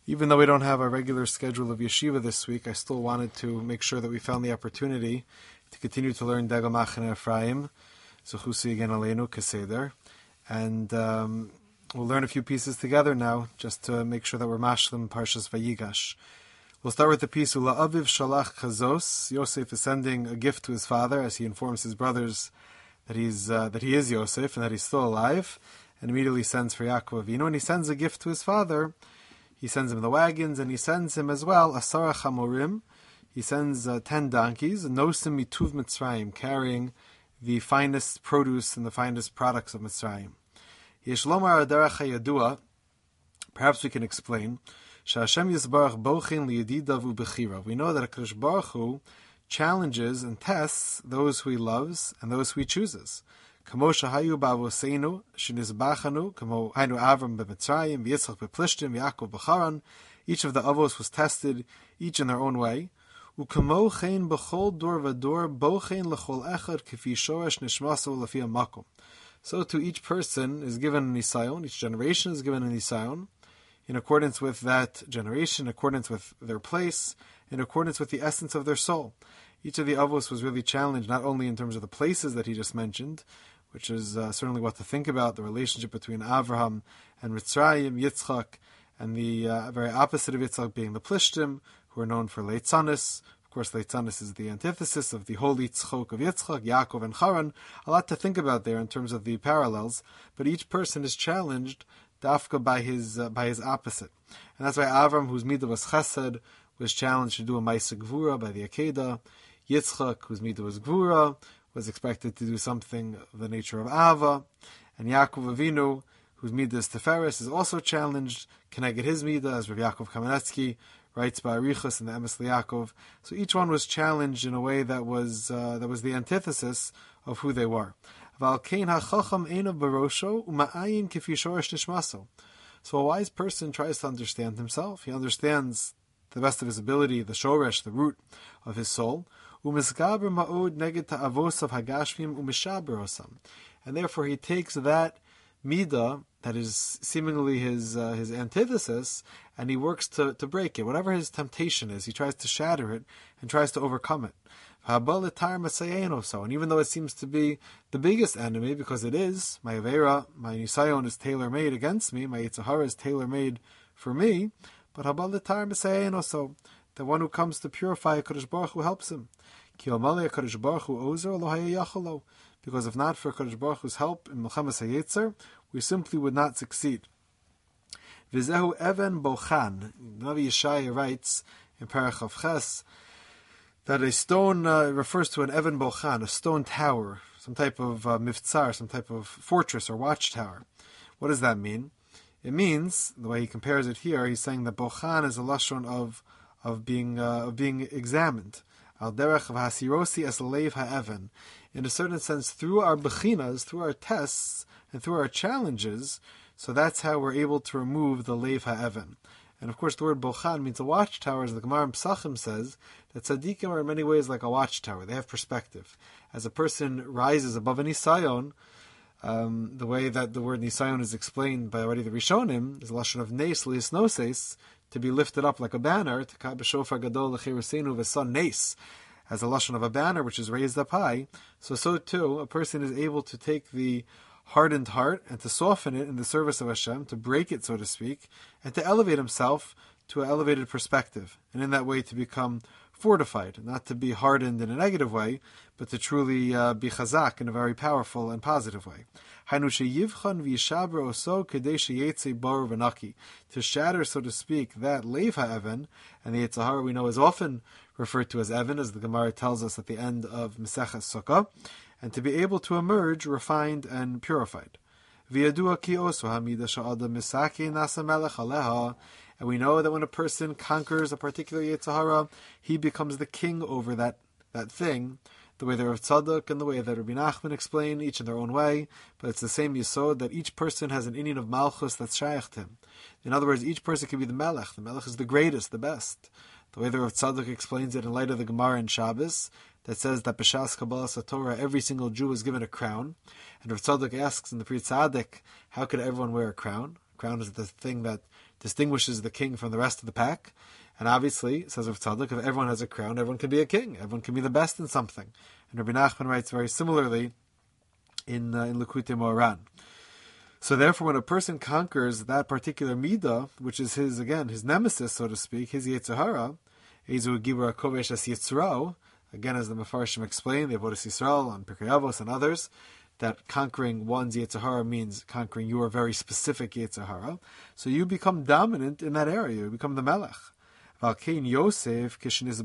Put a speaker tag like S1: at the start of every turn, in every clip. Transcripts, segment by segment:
S1: Even though we don't have a regular schedule of yeshiva this week, I still wanted to make sure that we found the opportunity to continue to learn Degel Machane Ephraim, Zechusi Yegen Aleinu Keseder, and we'll learn a few pieces together now, just to make sure that we're mashlim Parshas Vayigash. We'll start with the piece Ula Aviv Shalach Chazos. Yosef is sending a gift to his father as he informs his brothers that he is Yosef and that he's still alive, and immediately sends for Yaakov Avinu, and he sends a gift to his father. He sends him the wagons, and he sends him as well Asara Chamorim. He sends 10 donkeys, Nosim Mituv Mitzrayim, carrying the finest produce and the finest products of Mitzrayim. Yeshlomar Adarach Hayadua. Perhaps we can explain. Shashem Yisbarach Bochin Liyedidav Ubechira. We know that HaKadosh Baruch Hu challenges and tests those who he loves and those who he chooses. Kamo shahayu ba'avoseinu shenizbachanu, kamo hainu Avram b'Mitzrayim, v'Yitzchak b'Plishtim, v'Yaakov b'Charan. Each of the avos was tested, each in their own way. Ukamo chen b'chol dor v'dor, bochen l'chol echad k'fi shoresh nishmaso l'fi ha'makom. So to each person is given a nisayon, each generation is given a nisayon, in accordance with that generation, in accordance with their place, in accordance with the essence of their soul. Each of the avos was really challenged, not only in terms of the places that he just mentioned, which is certainly what to think about, the relationship between Avraham and Mitzrayim, Yitzchak, and the very opposite of Yitzchak being the Plishtim, who are known for Leitzanis. Of course, Leitzanis is the antithesis of the holy Tzchok of Yitzchak, Yaakov, and Haran. A lot to think about there in terms of the parallels, but each person is challenged dafka by his opposite. And that's why Avram, whose midah was chesed, was challenged to do a Maisa Gvura by the Akedah. Yitzchak, whose midah was Gvura, was expected to do something of the nature of Ava. And Yaakov Avinu, whose midah is Teferes, is also challenged. Can I get his midah, as Rav Yaakov Kamenetsky writes by Arichas in the Emes Yaakov. So each one was challenged in a way that was the antithesis of who they were. So a wise person tries to understand himself. He understands to the best of his ability the shoresh, the root of his soul. And therefore he takes that midah that is seemingly his antithesis, and he works to break it. Whatever his temptation is, he tries to shatter it and tries to overcome it. And even though it seems to be the biggest enemy, because it is, my Avera, my Nisayon is tailor-made against me, my Yitzhahara is tailor-made for me, but the one who comes to purify HaKadosh Baruch Hu helps him. Because if not for HaKadosh Baruch Hu's help in Melchamas HaYetzer, we simply would not succeed. V'zehu even bochan. Navi Yeshaya writes in Parach of Ches that a stone refers to an even bochan, a stone tower, some type of miftzar, some type of fortress or watchtower. What does that mean? It means, the way he compares it here, he's saying that bochan is a lashon of being examined. Al derech v'hasirosi es leiv ha'even. In a certain sense, through our bechinas, through our tests, and through our challenges, so that's how we're able to remove the leiv ha'even. And of course, the word bochan means a watchtower, as the Gemara in Psachim says, that tzaddikim are in many ways like a watchtower. They have perspective. As a person rises above a nisayon, the way that the word nisayon is explained by already the Rishonim is a lashon of nes liisnoses, to be lifted up like a banner, to ka b'shofar gadol l'chirusenu v'son nes, as a lashon of a banner which is raised up high. So too, a person is able to take the hardened heart and to soften it in the service of Hashem, to break it, so to speak, and to elevate himself to an elevated perspective, and in that way to become fortified, not to be hardened in a negative way, but to truly be chazak in a very powerful and positive way. To shatter, so to speak, that leiv ha'even, and the Yitzhahara we know is often referred to as Evan, as the Gemara tells us at the end of Maseches Sukkah, and to be able to emerge refined and purified. And we know that when a person conquers a particular Yitzhahara, he becomes the king over that thing, the way that Rav Tzadok and the way that Rabbi Nachman explain, each in their own way, but it's the same yesod that each person has an inyan of malchus that's shaykh to him. In other words, each person can be the melech. The melech is the greatest, the best. The way that Rav Tzadok explains it in light of the Gemara in Shabbos, that says that b'shas Kabbalas HaTorah, every single Jew is given a crown. And Rav Tzadok asks in the Pri Tzaddik, how could everyone wear a crown? A crown is the thing that distinguishes the king from the rest of the pack. And obviously, says Rav Tzadok, if everyone has a crown, everyone can be a king. Everyone can be the best in something. And Rabbi Nachman writes very similarly in Likutei Moharan. So therefore, when a person conquers that particular midah, which is his nemesis, so to speak, his Yetzer Hara, Ezu Gibur HaKovesh as Yitzrao, again, as the Mefarshim explain, the Avodas Yisrael and Pirkei Avos and others, that conquering one's Yetzer Hara means conquering your very specific Yetzer Hara. So you become dominant in that area. You become the Melech. Yosef,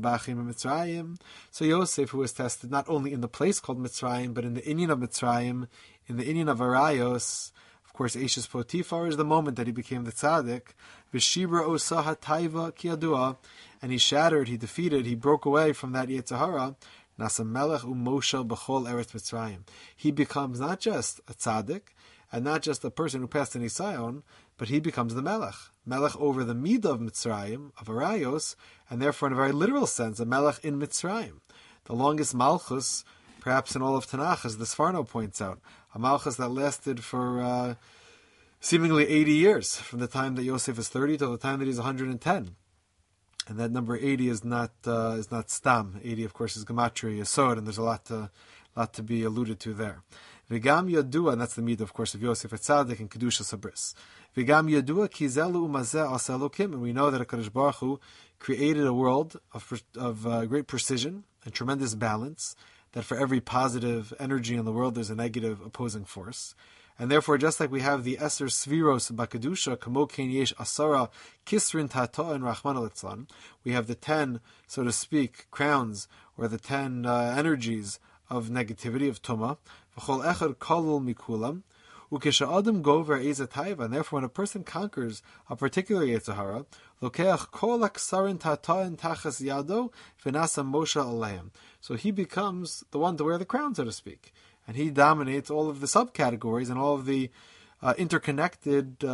S1: so Yosef, who was tested not only in the place called Mitzrayim, but in the inyan of Mitzrayim, in the inyan of Arayos. Of course, Eishes Potifar is the moment that he became the tzaddik. V'shibra osaha taiva kiyadua, and he shattered, he defeated, he broke away from that Yetzer Hara. Nasa melech u'moshel b'chol eretz Mitzrayim. He becomes not just a tzaddik, and not just a person who passed an Isayon, but he becomes the Melech over the Midah of Mitzrayim, of Arayos, and therefore in a very literal sense, a Melech in Mitzrayim. The longest Malchus, perhaps in all of Tanakh, as the Sforno points out, a Malchus that lasted for seemingly 80 years, from the time that Yosef is 30 till the time that he's 110. And that number 80 is not Stam. 80, of course, is Gematria Yesod, and there's a lot to be alluded to there. V'gam Yadua, and that's the midah, of course, of Yosef Tzaddik and Kedusha Sabris. V'gam Yadua ki zelu umazeh as Elokim, and we know that HaKadosh Baruch Hu created a world of great precision and tremendous balance, that for every positive energy in the world there's a negative opposing force. And therefore, just like we have the Eser Sviros Bakadusha, Kamo Ken Yesh Asara Kisrin Tata and Rahman al-Itzlan, we have the 10, so to speak, crowns, or the 10 energies of negativity, of Tumah, V'chol Echad Kalul Mikulam, Ukesha'adim Gover Eza Taiva, and therefore when a person conquers a particular Yetzer Hara, Lokeach Kol Aksarin Tata and Tachas Yado, V'nasa Moshe Aleim. So he becomes the one to wear the crown, so to speak. And he dominates all of the subcategories and all of the interconnected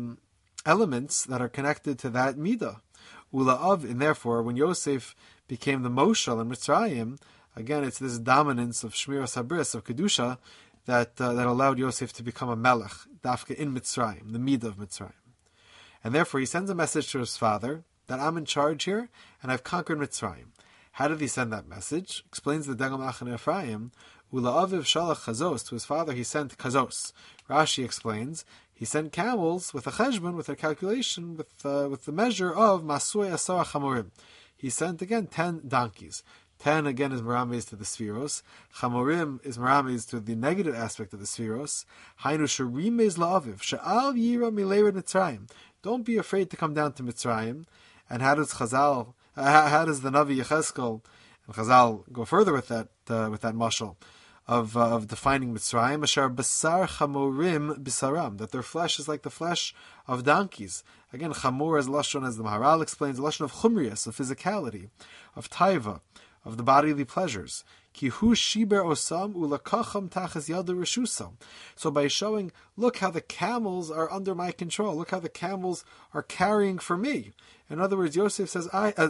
S1: elements that are connected to that midah. Ula'av, and therefore, when Yosef became the Moshel in Mitzrayim, again, it's this dominance of Shmiras Habris, of Kedusha, that allowed Yosef to become a Melech, Dafka in Mitzrayim, the midah of Mitzrayim. And therefore, he sends a message to his father that I'm in charge here, and I've conquered Mitzrayim. How did he send that message? Explains the Degel Machane Ephraim. Ula'aviv shalach chazos, to his father he sent chazos. Rashi explains, he sent camels with a cheshbon, with a calculation, with the measure of masui asara chamorim. He sent again 10 donkeys. 10 again is merames to the Sfiros. Chamorim is merames to the negative aspect of the Sfiros. Hainu sherimez la'aviv, she'al yira mileired Mitzrayim. Don't be afraid to come down to Mitzrayim. And how does the Navi Yechezkel and Chazal go further with that mashal of defining Mitzrayim? Ashar basar chamorim bisaram, that their flesh is like the flesh of donkeys. Again, chamor as lashon, as the Maharal explains, the lashon of chumrius, of physicality, of taiva, of the bodily pleasures. Ki hu shiber osam ulakacham tachas yada reshusam. So by showing, look how the camels are under my control. Look how the camels are carrying for me. In other words, Yosef says,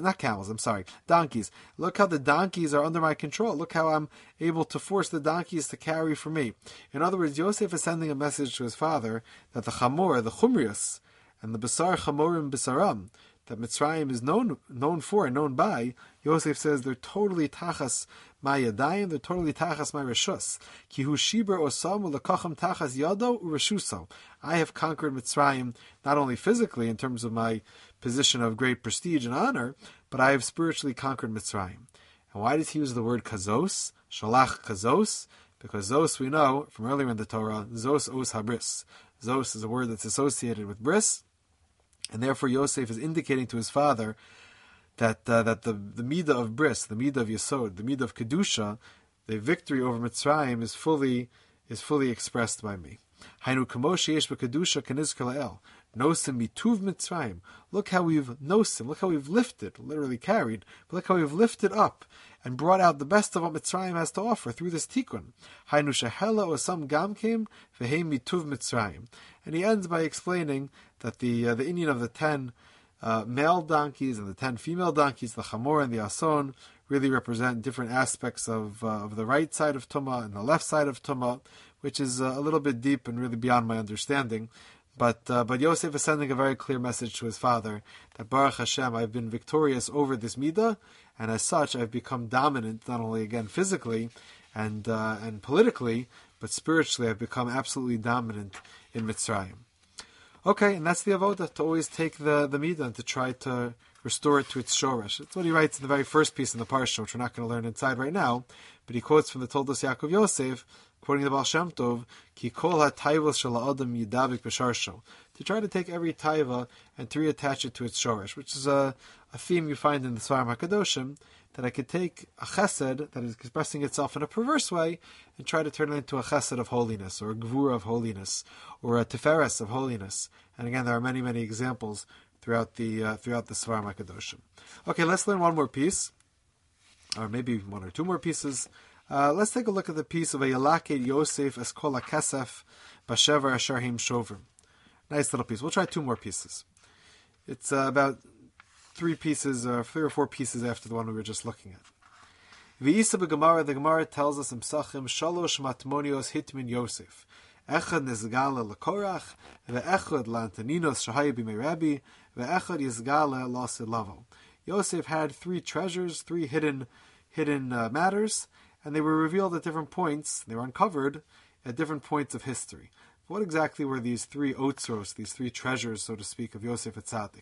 S1: donkeys. Look how the donkeys are under my control. Look how I'm able to force the donkeys to carry for me. In other words, Yosef is sending a message to his father that the chamor, the chumrius, and the basar chamorim bisaram, that Mitzrayim is known for and known by, Yosef says they're totally tachas my yadayim, they're totally tachas my reshus. Ki hu shiber osam ulakacham tachas yado ureshuso. I have conquered Mitzrayim not only physically in terms of my position of great prestige and honor, but I have spiritually conquered Mitzrayim. And why does he use the word kazos? Shalach kazos? Because zos, we know from earlier in the Torah, zos os habris. Zos is a word that's associated with bris, and therefore Yosef is indicating to his father that the midah of bris, the midah of yesod, the midah of kedusha, the victory over Mitzrayim is fully expressed by me. Hainu kamosh yesh b'kedusha kenizker la'el. Nosim mituv Mitzrayim. Look how we've lifted, literally carried, but look how we've lifted up and brought out the best of what Mitzrayim has to offer through this tikkun. Hainu shehela osam gamkim v'heim mituv Mitzrayim. And he ends by explaining that the inyan of the 10 male donkeys and the 10 female donkeys, the chamor and the ason, really represent different aspects of the right side of Tumah and the left side of Tumah, which is a little bit deep and really beyond my understanding. But Yosef is sending a very clear message to his father that Baruch Hashem, I've been victorious over this midah, and as such, I've become dominant, not only again physically and politically, but spiritually, I've become absolutely dominant in Mitzrayim. Okay, and that's the avodah, to always take the midah and to try to restore it to its shoresh. That's what he writes in the very first piece in the parsha, which we're not going to learn inside right now, but he quotes from the Toldos Yaakov Yosef, quoting the Baal Shem Tov, Ki kol ha-taivos shel ha'adam yidavik b'sharsho, to try to take every taiva and to reattach it to its shoresh, which is a theme you find in the Svarim HaKadoshim, that I could take a chesed that is expressing itself in a perverse way and try to turn it into a chesed of holiness, or a gvura of holiness, or a tiferes of holiness. And again, there are many, many examples throughout the Svarim HaKadoshim. Okay, let's learn one more piece, or maybe one or two more pieces. Let's take a look at the piece of a Yalaked Yosef Eskola Kesef Bashever Asharhim Shovrim. Nice little piece. We'll try two more pieces. It's about three or four pieces after the one we were just looking at. V'isa b'Gemara, the Gemara tells us in Psachim, Shalosh matmonios hitmin Yosef. Echad nizgala l'korach, ve'echad la'antaninos shahaya b'mei rabbi, ve'echad yizgala l'ased lavo. Yosef had three treasures, three hidden matters, and they were revealed at different points. They were uncovered at different points of history. What exactly were these three otzros, these three treasures, so to speak, of Yosef Atzadik?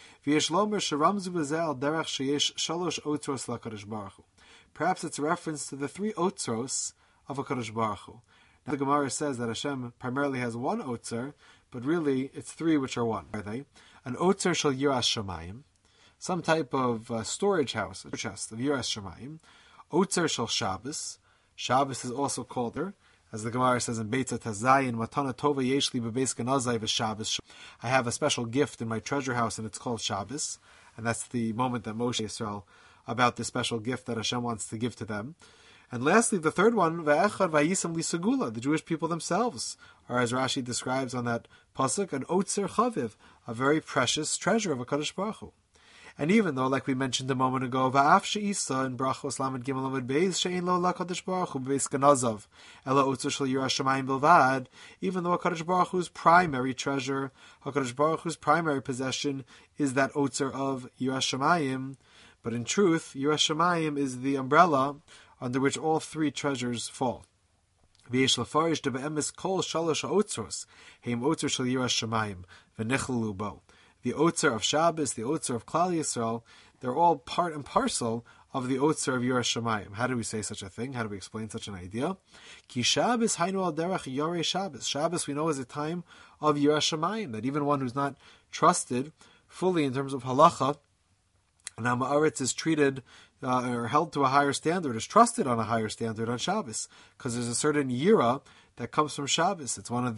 S1: Perhaps it's a reference to the three otzros of HaKadosh Baruch Hu. Now, the Gemara says that Hashem primarily has one otzer, but really it's three which are one. Are they? An otzer shel Yiras Shamayim, some type of storage house, a chest of Yiras Shamayim. Otzer shel Shabbos. Shabbos is also called her, as the Gemara says in Beitzah Tazayin, Matana Tova Yeshli Bebeis Ganazai v'Shabbos. I have a special gift in my treasure house, and it's called Shabbos, and that's the moment that Moshe Yisrael about the special gift that Hashem wants to give to them. And lastly, the third one, Ve'echad Vayisam Lisagula, the Jewish people themselves are, as Rashi describes on that pasuk, an Otzer Chaviv, a very precious treasure of HaKadosh Baruch Hu. And even though, like we mentioned a moment ago, Va'af she'isa in Brachos Lamed Gimel Lamed Beis she'ein lo LaKadosh Baruch Hu Beis Ganazav Ela Otzer Shel Yiras Shamayim Bilvad, even though HaKadosh Baruch Hu's primary treasure, HaKadosh Baruch Hu's primary possession is that Otzer of Yiras Shamayim, but in truth, Yiras Shamayim is the umbrella under which all three treasures fall. V'yesh lefarish de be'emes kol shalosh ha'otzros heim Otzer Shel Yiras Shamayim v'nechlalu bo. The Otzer of Shabbos, the Otzer of Klal Yisrael, they're all part and parcel of the Otzer of Yiras Shamayim. How do we say such a thing? How do we explain such an idea? Ki Shabbos hainu al derech yorei Shabbos. Shabbos we know is a time of Yiras Shamayim, that even one who's not trusted fully in terms of halacha, and Ha'aretz is treated or held to a higher standard, is trusted on a higher standard on Shabbos, because there's a certain yira that comes from Shabbos. It's one of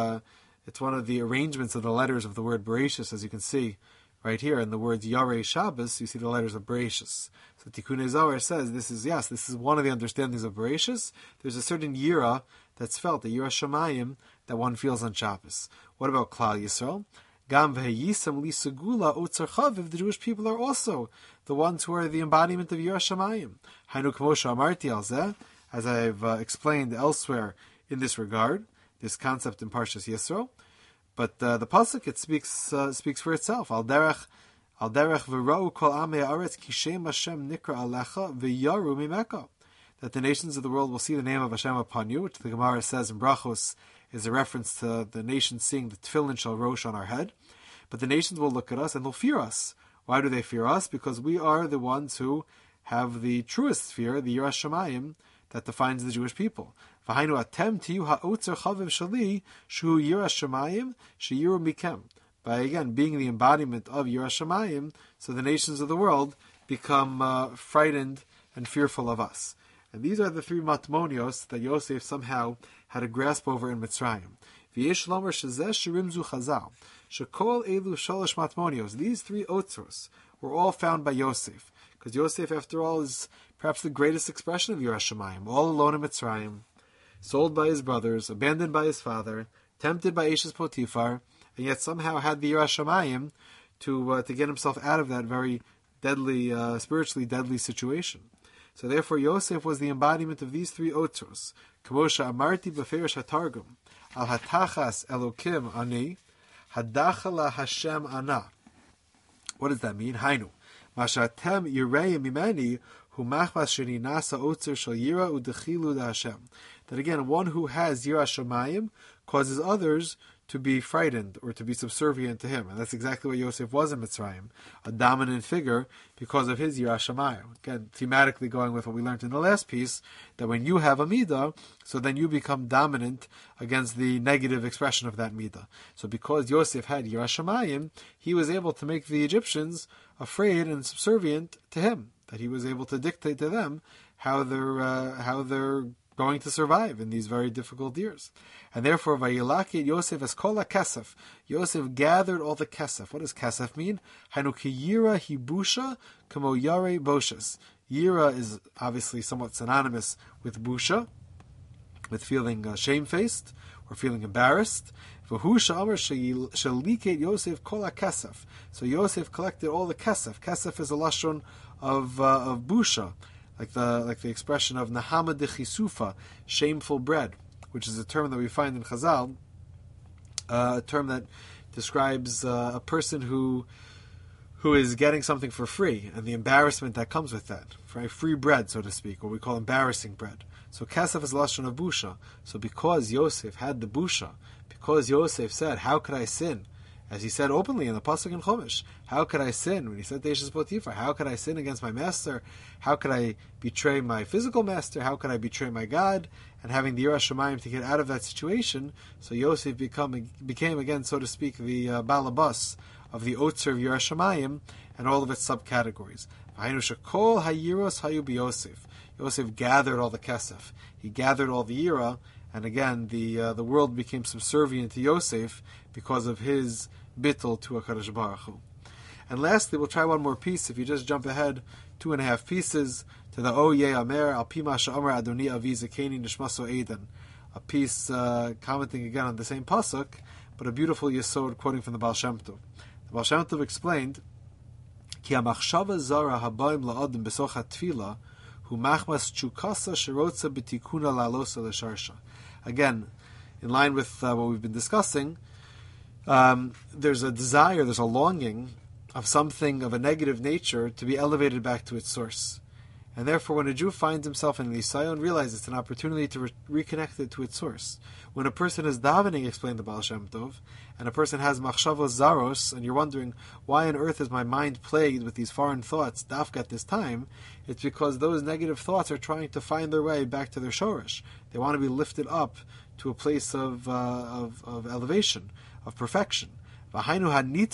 S1: the arrangements of the letters of the word Bereshis, as you can see right here in the words Yarei Shabbos. You see the letters of Bereshis. So Tikkun Zohar says this is one of the understandings of Bereshis. There's a certain yira that's felt, the Yiras Shamayim that one feels on Shabbos. What about Klal Yisrael? Gam v'heyisam li segula otzer chaviv. The Jewish people are also the ones who are the embodiment of Yiras Shamayim. Hainu k'moshe amarti al zeh, as I've explained elsewhere in this regard, this concept in Parshas Yisro. But the pasuk, it speaks for itself. Al derech v'ra'u kol amei ha'aretz ki shem Hashem nikra alecha v'yaru mimeka. That the nations of the world will see the name of Hashem upon you, which the Gemara says in Brachos is a reference to the nations seeing the tefillin shel rosh on our head. But the nations will look at us and they'll fear us. Why do they fear us? Because we are the ones who have the truest fear, the Yiras Shamayim, that defines the Jewish people. V'hainu atem tiyu ha'otzer chaviv shali shu Yiras Shamayim sheyiru mikem. By again being the embodiment of Yiras Shamayim, so the nations of the world become frightened and fearful of us. And these are the three matmonios that Yosef somehow had a grasp over in Mitzrayim. V'yesh lomer shezeh shirimzu chazal shekol elu shalosh matmonios. These three otzros were all found by Yosef, because Yosef, after all, is perhaps the greatest expression of Yiras Shamayim, all alone in Mitzrayim, sold by his brothers, abandoned by his father, tempted by Eshes Potiphar, and yet somehow had the Yiras Shamayim to get himself out of that very deadly, spiritually deadly situation. So therefore Yosef was the embodiment of these three otzros. K'moshe amarti b'ferish hatargum, al hatachas elokim ani, Hadachala Hashem ana. What does that mean? Hainu. Mashatem yireim mimeni hu machmas sheni nasa otzer shal yira udechilu da Hashem. That again, one who has yira shamayim causes others to be frightened or to be subservient to him. And that's exactly what Yosef was in Mitzrayim, a dominant figure because of his Yirah Shamayim. Again, thematically going with what we learned in the last piece, that when you have a midah, so then you become dominant against the negative expression of that midah. So because Yosef had Yirah Shamayim, he was able to make the Egyptians afraid and subservient to him, that he was able to dictate to them how they're going to survive in these very difficult years. And therefore, Vayilaki Yosef as kol kesef. Yosef gathered all the kesef. What does kesef mean? Hanu ki yira hibusha kamo yare boshes. Yira is obviously somewhat synonymous with busha, with feeling shamefaced or feeling embarrassed. V'hu amar shaliket Yosef kol kesef. So Yosef collected all the kesef. Kesef is a lashon of busha. Like the expression of Nahama de Chisufa, shameful bread, which is a term that we find in Chazal, a term that describes a person who is getting something for free, and the embarrassment that comes with that. Right? Free bread, so to speak, what we call embarrassing bread. So Kesef is lashon of busha. So because Yosef had the busha, because Yosef said, how could I sin? As he said openly in the Pasuk in Chumash, how could I sin? When he said to Eshes Potiphar, how could I sin against my master? How could I betray my physical master? How could I betray my God? And having the Yirah Shamayim to get out of that situation, so Yosef became again, so to speak, the balabas of the Otzer of Yirah Shamayim and all of its subcategories. Yosef gathered all the kesef. He gathered all the Yirah, and again, the world became subservient to Yosef because of his bittul to HaKadosh Baruch Hu. And lastly, we'll try one more piece. If you just jump ahead 2.5 pieces to the O Ye Amer Al Pima Sha'amar Adoni Avi Zakeni Nishmaso Eden, a piece commenting again on the same pasuk, but a beautiful yesod quoting from the Baal Shem Tov. The Baal Shem Tov explained, Ki HaMachshava Zara Habayim La'adim Besoch HaTfila Hu Machmas Chukasa Shirotza B'tikuna La'alosa L'Sharsha. Again, in line with what we've been discussing, there's a desire, there's a longing of something of a negative nature to be elevated back to its source. And therefore, when a Jew finds himself in Nisayon, realizes it's an opportunity to reconnect it to its source. When a person is davening, explained the Baal Shem Tov, and a person has machshavos zaros, and you're wondering, why on earth is my mind plagued with these foreign thoughts, dafka at this time? It's because those negative thoughts are trying to find their way back to their shoresh. They want to be lifted up to a place of elevation, of perfection. Right? On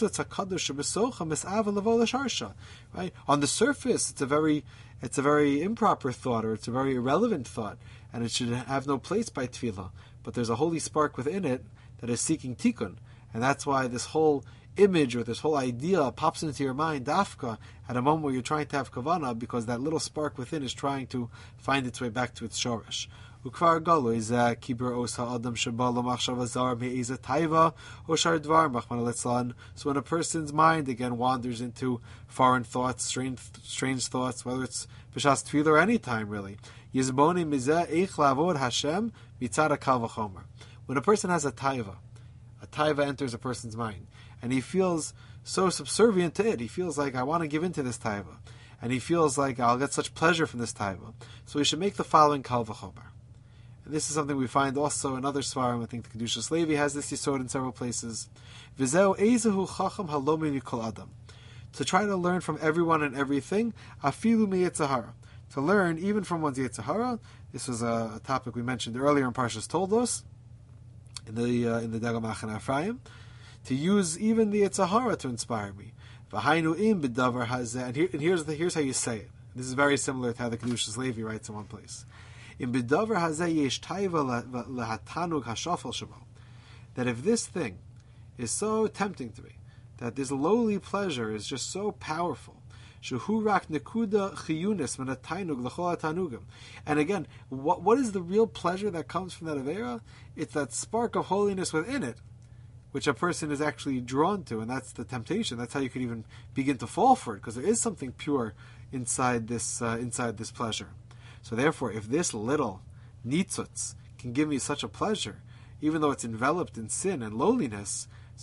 S1: the surface, it's a very improper thought, or it's a very irrelevant thought, and it should have no place by tefillah. But there's a holy spark within it that is seeking tikkun, and that's why this whole image or this whole idea pops into your mind, dafka, at a moment where you're trying to have kavanah, because that little spark within is trying to find its way back to its shoresh. Ukvar galo is kibur osa adam shabala machshava zar me'iza taiva oshar dvar machman letzlan. So when a person's mind again wanders into foreign thoughts, strange thoughts, whether it's b'shas tefillah or any time really, yizboni mizeh eich lavod Hashem mitzad kal v'chomer. When a person has a taiva enters a person's mind, and he feels so subservient to it. He feels like, I want to give in to this taiva, and he feels like I'll get such pleasure from this taiva. So we should make the following kal v'chomer. And this is something we find also in other svarim. I think the Kedushas Levi has this yisod in several places. V'zeu eizehu chacham halomi mikol adam. To try to learn from everyone and everything, afilu miyetzahara. To learn even from one's yetzahara. This was a topic we mentioned earlier in Parshas Toldos, in the Degel Machane Ephraim. To use even the yetzahara to inspire me. V'hainu im b'davar hazeh. And here's how you say it. This is very similar to how the Kedushas Levi writes in one place. In b'davar hazeh yesh taiva lehatanug hashafel shemo. That if this thing is so tempting to me, that this lowly pleasure is just so powerful, shehu rak nekuda chiyunis menatainug l'chol hatanugim. And again, what is the real pleasure that comes from that avera? It's that spark of holiness within it, which a person is actually drawn to, and that's the temptation. That's how you could even begin to fall for it, because there is something pure inside this pleasure. So therefore, if this little nitzutz can give me such a pleasure, even though it's enveloped in sin and lowliness, so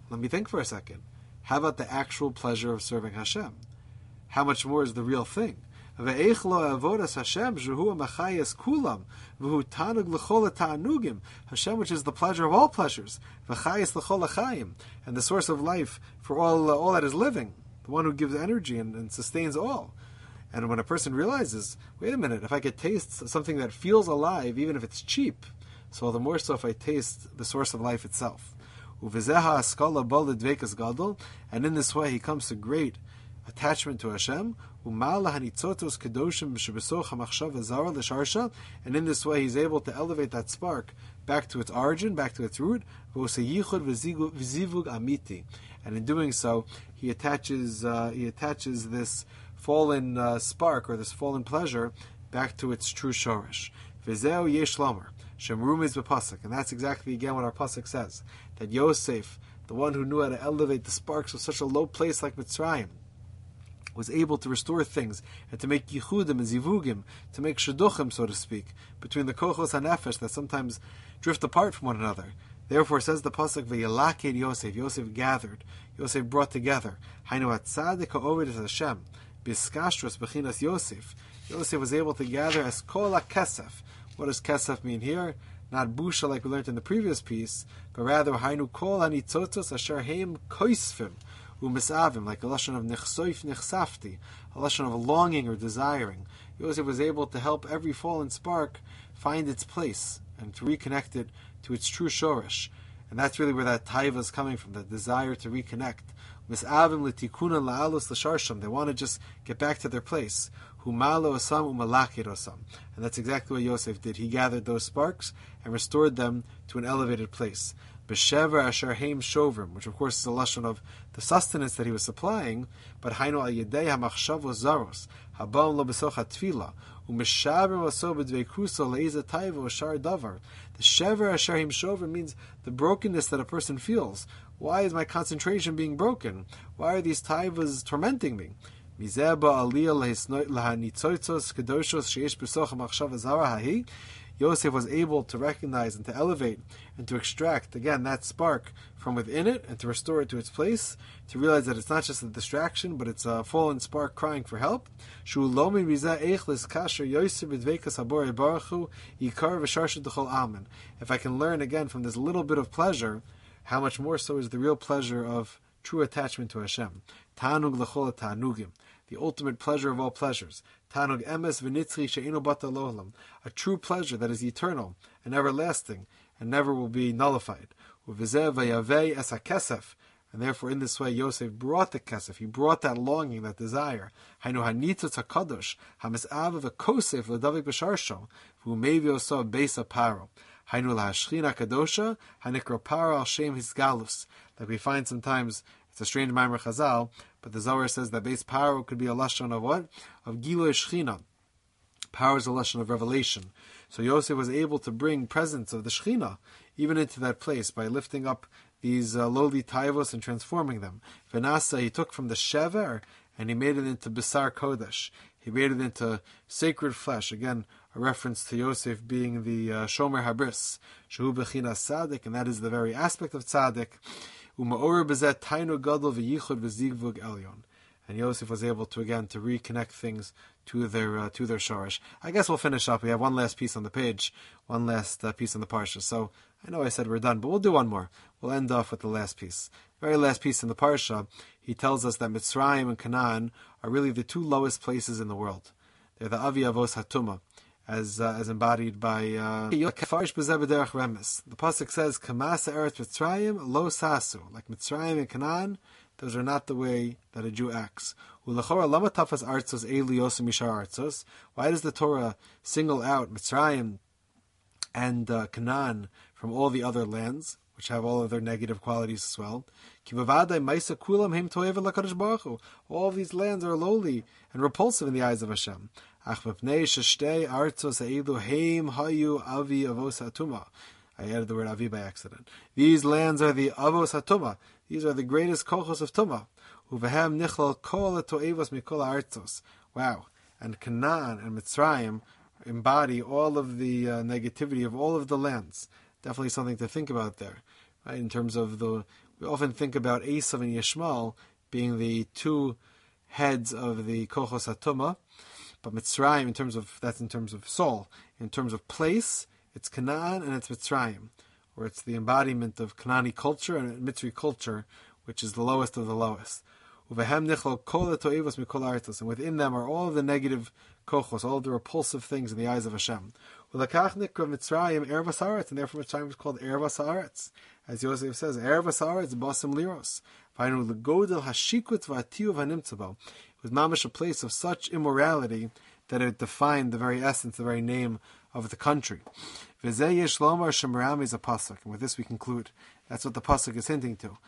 S1: Let me think for a second. How about the actual pleasure of serving Hashem? How much more is the real thing? Hashem, which is the pleasure of all pleasures, and the source of life for all that is living, the one who gives energy and sustains all. And when a person realizes, wait a minute, if I could taste something that feels alive, even if it's cheap, so all the more so if I taste the source of life itself. And in this way he comes to great attachment to Hashem, and in this way he's able to elevate that spark back to its origin, back to its root, and in doing so he attaches this fallen spark, or this fallen pleasure, back to its true shorish. And that's exactly again what our pasuk says, that Yosef, the one who knew how to elevate the sparks of such a low place like Mitzrayim, was able to restore things and to make yichudim and zivugim, to make shidduchim, so to speak, between the kochos hanefesh that sometimes drift apart from one another. Therefore, says the pasuk, v'yalaked Yosef. Yosef gathered. Yosef brought together. Hainu hatzadik ha'ovid es Hashem. Biskashtros b'chinas Yosef. Yosef was able to gather as kol kesef. What does kesef mean here? Not busha like we learned in the previous piece, but rather hainu kol hanitzotos asher heim koisfim umisavim, like a lashon of nechsoif nechsafti, a lashon of longing or desiring. Yosef was able to help every fallen spark find its place and to reconnect it to its true shorish. And that's really where that taiva is coming from, that desire to reconnect. Misavim l'tikuna la'alus l'sharsham. They want to just get back to their place. Humalo osam umalakir osam. And that's exactly what Yosef did. He gathered those sparks and restored them to an elevated place. B'shever asher heim shovrim, which of course is a lashon of the sustenance that he was supplying, but hainu al yedei hamachshavos zaros, habam lo b'soch hatfila, u'mishaber oso b'dveikuso le'iza taiva u'shar davar. The shever asher heim shovrim means the brokenness that a person feels. Why is my concentration being broken? Why are these taivas tormenting me? Yosef was able to recognize and to elevate and to extract, again, that spark from within it and to restore it to its place, to realize that it's not just a distraction, but it's a fallen spark crying for help. If I can learn again from this little bit of pleasure, how much more so is the real pleasure of true attachment to Hashem. Tanug l'chol tanugim, the ultimate pleasure of all pleasures. Tanug emes v'nitzri she'ino bata lo'olam, a true pleasure that is eternal and everlasting and never will be nullified. Uvizeh v'yavei es hakesef, and therefore in this way Yosef brought the kesef, he brought that longing, that desire. Hainu hanitzot hakadosh, hamis'av v'kosef l'davik b'sharsho, v'umevi oso beis paro. Hainu lahashchina kadosha, hanikro paro al shem hisgalus. Like we find sometimes, it's a strange Maimer Chazal, but the Zohar says that base paro could be a lashon of what? Of Gilui Shechina. Paro is a lashon of revelation. So Yosef was able to bring presence of the Shechina even into that place by lifting up these lowly taivos and transforming them. Venasa, he took from the shever and he made it into Bisar Kodesh. He made it into sacred flesh. Again, a reference to Yosef being the Shomer Habris, Shehu Bechinas Tzaddik, and that is the very aspect of Tzaddik. And Yosef was able to again to reconnect things to their shorish. I guess we'll finish up. We have one last piece on the page, one last piece on the parsha. So I know I said we're done, but we'll do one more. We'll end off with the last piece. Very last piece in the parsha. He tells us that Mitzrayim and Canaan are really the two lowest places in the world. They're the Avi Avos Hatuma, as embodied by the pasuk says, "Kamasa eretz Mitzrayim lo sasu." Like Mitzrayim and Canaan, those are not the way that a Jew acts. Why does the Torah single out Mitzrayim and Canaan from all the other lands, which have all of their negative qualities as well? All these lands are lowly and repulsive in the eyes of Hashem. I added the word avi by accident. These lands are the avos hatuma. These are the greatest kochos of tuma. Wow. And Canaan and Mitzrayim embody all of the negativity of all of the lands. Definitely something to think about there, right? In terms of We often think about Esav and Yishmael being the two heads of the Kochos HaTumah, but Mitzrayim, that's in terms of soul. In terms of place, it's Canaan and it's Mitzrayim, where it's the embodiment of Canaani culture and Mitzri culture, which is the lowest of the lowest. And within them are all of the negative kochos, all of the repulsive things in the eyes of Hashem. And therefore Mitzrayim is called Ervas Haaretz. As Yosef says, Ervas Haaretz basim liros. It was mamash a place of such immorality that it defined the very essence, the very name of the country. And with this we conclude. That's what the pasuk is hinting to.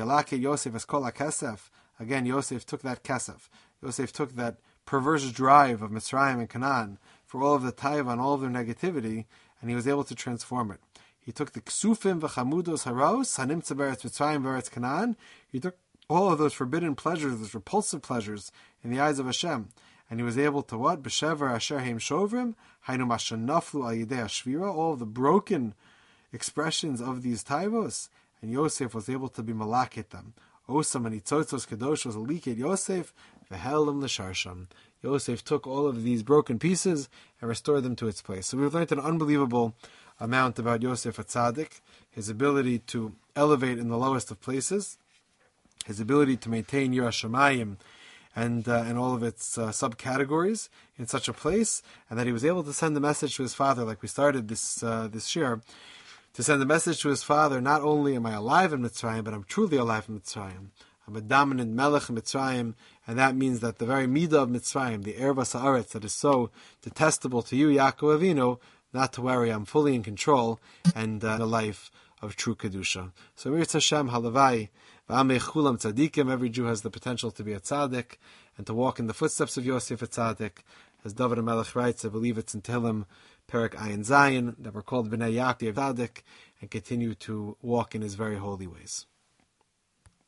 S1: Again, Yosef took that kesef. Yosef took that perverse drive of Mitzrayim and Canaan for all of the taiva and all of their negativity, and he was able to transform it. He took the ksufim v'chamudos haros, hanimtza beretz Mitzrayim beretz Canaan. He took all of those forbidden pleasures, those repulsive pleasures in the eyes of Hashem, and he was able to what? B'shever asher heim shovrim, hainu mashanaflu al yidei ashvira, all of the broken expressions of these taivos, and Yosef was able to be malakit them. Osam and Itzotzos Kadosh was a liket Yosef, v'helim l'sharsham. Yosef took all of these broken pieces and restored them to its place. So we've learned an unbelievable amount about Yosef HaTzadik, his ability to elevate in the lowest of places, his ability to maintain Yiras Shamayim and all of its subcategories in such a place, and that he was able to send the message to his father, like we started this shir, to send the message to his father, not only am I alive in Mitzrayim, but I'm truly alive in Mitzrayim. I'm a dominant melech in Mitzrayim, and that means that the very midah of Mitzrayim, the ervas haaretz that is so detestable to you, Yaakov Avinu, not to worry, I'm fully in control, and the life of true Kedusha. So Mirz Hashem, halavai, v'amei chulam tzadikim, every Jew has the potential to be a tzaddik, and to walk in the footsteps of Yosef HaTzadik. As David HaMelech writes, I believe it's in Tehillim, Perek Ayin Zayin, that we're called Bnei Yaakov Tzaddik, and continue to walk in his very holy ways.